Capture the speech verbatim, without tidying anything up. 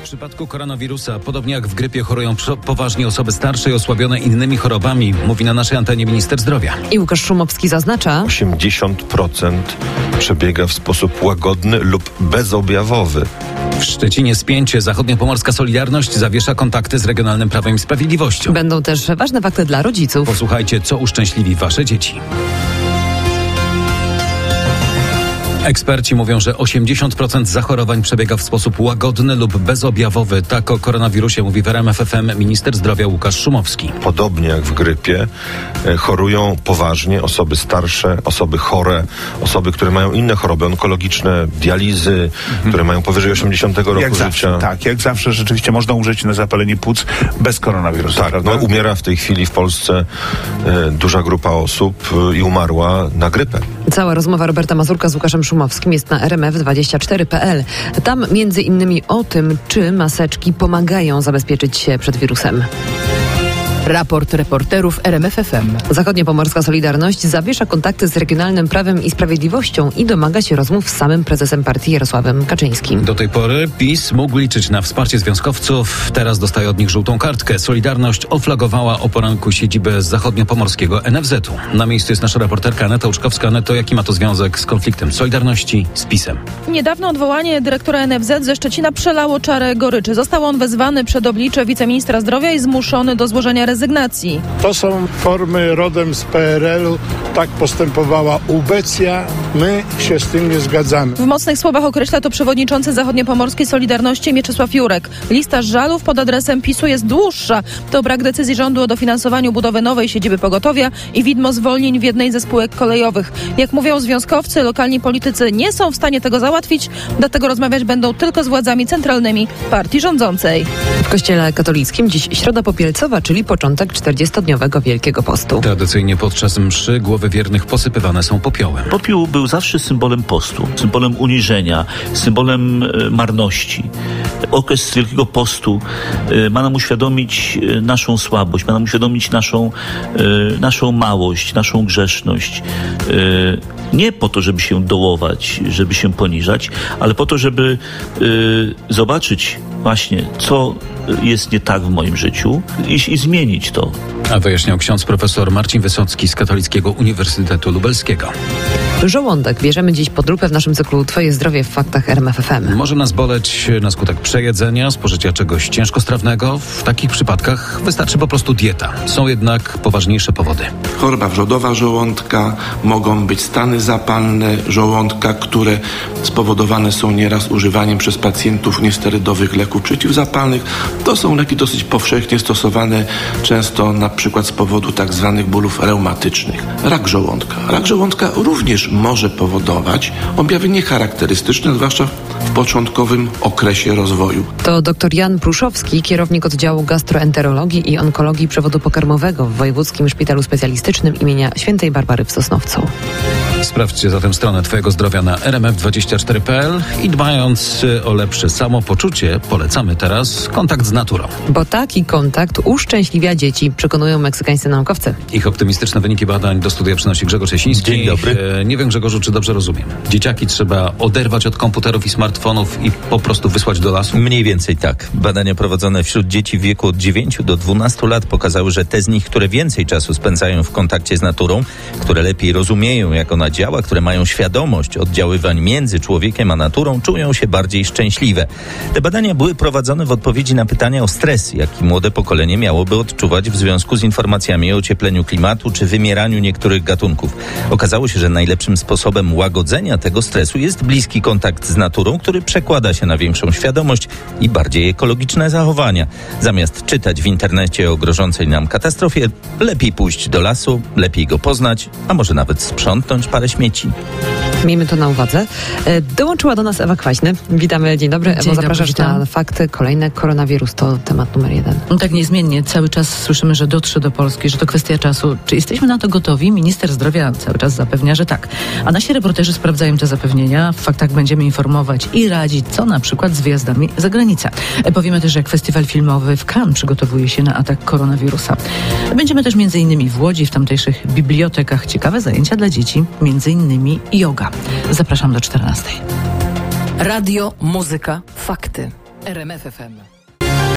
W przypadku koronawirusa, podobnie jak w grypie, chorują poważnie osoby starsze i osłabione innymi chorobami, mówi na naszej antenie minister zdrowia. I Łukasz Szumowski zaznacza: osiemdziesiąt procent przebiega w sposób łagodny lub bezobjawowy. W Szczecinie spięcie. Zachodniopomorska Solidarność zawiesza kontakty z Regionalnym Prawem i Sprawiedliwością. Będą też ważne fakty dla rodziców. Posłuchajcie, co uszczęśliwi wasze dzieci. Eksperci mówią, że osiemdziesiąt procent zachorowań przebiega w sposób łagodny lub bezobjawowy. Tak o koronawirusie mówi w R M F F M minister zdrowia Łukasz Szumowski. Podobnie jak w grypie chorują poważnie osoby starsze, osoby chore, osoby, które mają inne choroby onkologiczne, dializy, mhm. które mają powyżej osiemdziesiątego roku jak życia. Zawsze, tak, jak zawsze rzeczywiście można umrzeć na zapalenie płuc bez koronawirusa. Tak, no, umiera w tej chwili w Polsce e, duża grupa osób e, i umarła na grypę. Cała rozmowa Roberta Mazurka z Łukaszem Szumowskim jest na R M F dwadzieścia cztery kropka p l. Tam między innymi o tym, czy maseczki pomagają zabezpieczyć się przed wirusem. Raport reporterów R M F F M. Zachodniopomorska Solidarność zawiesza kontakty z Regionalnym Prawem i Sprawiedliwością i domaga się rozmów z samym prezesem partii Jarosławem Kaczyńskim. Do tej pory PiS mógł liczyć na wsparcie związkowców. Teraz dostaje od nich żółtą kartkę. Solidarność oflagowała o poranku siedzibę zachodniopomorskiego N F Z u. Na miejscu jest nasza reporterka Aneta Łuczkowska. Aneto, jaki ma to związek z konfliktem Solidarności z PiS-em? Niedawno odwołanie dyrektora N F Z ze Szczecina przelało czarę goryczy. Został on wezwany przed oblicze wiceministra zdrowia i zmuszony do złożenia rezygnacji. To są formy rodem z P R L u. Tak postępowała ubecja. My się z tym nie zgadzamy. W mocnych słowach określa to przewodniczący Zachodniopomorskiej Solidarności Mieczysław Jurek. Lista żalów pod adresem PiS-u jest dłuższa. To brak decyzji rządu o dofinansowaniu budowy nowej siedziby pogotowia i widmo zwolnień w jednej ze spółek kolejowych. Jak mówią związkowcy, lokalni politycy nie są w stanie tego załatwić, dlatego rozmawiać będą tylko z władzami centralnymi partii rządzącej. W kościele katolickim dziś środa popielcowa, czyli początek czterdziestodniowego Wielkiego Postu. Tradycyjnie podczas mszy głowy wiernych posypywane są popiołem. Popiół był zawsze symbolem postu, symbolem uniżenia, symbolem e, marności. Okres Wielkiego Postu e, ma nam uświadomić e, naszą słabość, ma nam uświadomić naszą, e, naszą małość, naszą grzeszność. E, nie po to, żeby się dołować, żeby się poniżać, ale po to, żeby e, zobaczyć właśnie, co jest nie tak w moim życiu i, i zmienić to. A wyjaśniał ksiądz profesor Marcin Wysocki z Katolickiego Uniwersytetu Lubelskiego. Żołądek bierzemy dziś pod lupę w naszym cyklu Twoje zdrowie w faktach R M F F M. Może nas boleć na skutek przejedzenia, spożycia czegoś ciężkostrawnego. W takich przypadkach wystarczy po prostu dieta. Są jednak poważniejsze powody. Choroba wrzodowa żołądka, mogą być stany zapalne żołądka, które spowodowane są nieraz używaniem przez pacjentów niesterydowych leków przeciwzapalnych. To są leki dosyć powszechnie stosowane, często na przykład z powodu tak zwanych bólów reumatycznych. Rak żołądka. Rak żołądka również może powodować objawy niecharakterystyczne, zwłaszcza w początkowym okresie rozwoju. To dr Jan Pruszowski, kierownik oddziału gastroenterologii i onkologii przewodu pokarmowego w Wojewódzkim Szpitalu Specjalistycznym imienia Świętej Barbary w Sosnowcu. Sprawdźcie zatem stronę Twojego zdrowia na R M F dwadzieścia cztery kropka p l i dbając o lepsze samopoczucie, polecamy teraz kontakt z naturą. Bo taki kontakt uszczęśliwia dzieci, przekonują meksykańscy naukowcy. Ich optymistyczne wyniki badań do studia przynosi Grzegorz Jasiński. Dzień dobry. E, nie wiem, Grzegorzu, czy dobrze rozumiem. Dzieciaki trzeba oderwać od komputerów i smartfonów i po prostu wysłać do lasu? Mniej więcej tak. Badania prowadzone wśród dzieci w wieku od dziewięciu do dwunastu lat pokazały, że te z nich, które więcej czasu spędzają w kontakcie z naturą, które lepiej rozumieją, jak ona działa, które mają świadomość oddziaływań między człowiekiem a naturą, czują się bardziej szczęśliwe. Te badania były prowadzone w odpowiedzi na pytania o stres, jaki młode pokolenie miałoby odczuwać w związku z informacjami o ociepleniu klimatu czy wymieraniu niektórych gatunków. Okazało się, że najlepszym sposobem łagodzenia tego stresu jest bliski kontakt z naturą, który przekłada się na większą świadomość i bardziej ekologiczne zachowania. Zamiast czytać w internecie o grożącej nam katastrofie, lepiej pójść do lasu, lepiej go poznać, a może nawet sprzątnąć parę śmieci. Miejmy to na uwadze. Dołączyła do nas Ewa Kwaśny. Witamy, dzień dobry. Ewo, Dzień zapraszasz dobry, na fakty. Kolejne koronawirus to temat numer jeden. No tak niezmiennie. Cały czas słyszymy, że dotrze do Polski, że to kwestia czasu. Czy jesteśmy na to gotowi? Minister zdrowia cały czas zapewnia, że tak. A nasi reporterzy sprawdzają te zapewnienia. W faktach będziemy informować i radzić, co na przykład z wyjazdami za granicę. Powiemy też, jak festiwal filmowy w Cannes przygotowuje się na atak koronawirusa. Będziemy też między innymi w Łodzi, w tamtejszych bibliotekach. Ciekawe zajęcia dla dzieci, między innymi yoga. Zapraszam do czternastej. Radio, muzyka, fakty. R M F F M.